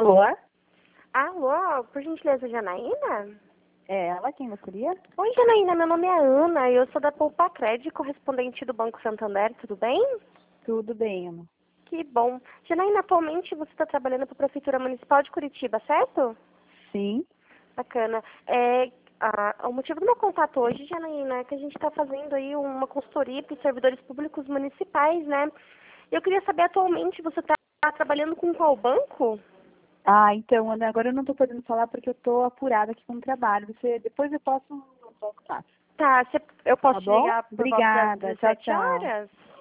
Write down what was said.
Alô? Alô, por gentileza, Janaína? É ela quem gostaria? Oi, Janaína, meu nome é Ana e eu sou da Poupa Cred, correspondente do Banco Santander, tudo bem? Tudo bem, Ana. Que bom. Janaína, atualmente você está trabalhando para a Prefeitura Municipal de Curitiba, certo? Sim. Bacana. O motivo do meu contato hoje, Janaína, é que a gente está fazendo aí uma consultoria para os servidores públicos municipais, né? Eu queria saber, atualmente, você está trabalhando com qual banco? Então, Ana, agora eu não estou podendo falar porque eu estou apurada aqui com o trabalho. Depois eu posso voltar. Tá, eu posso Tá te bom? ligar por volta das Obrigada. Tchau, 17 tchau. horas?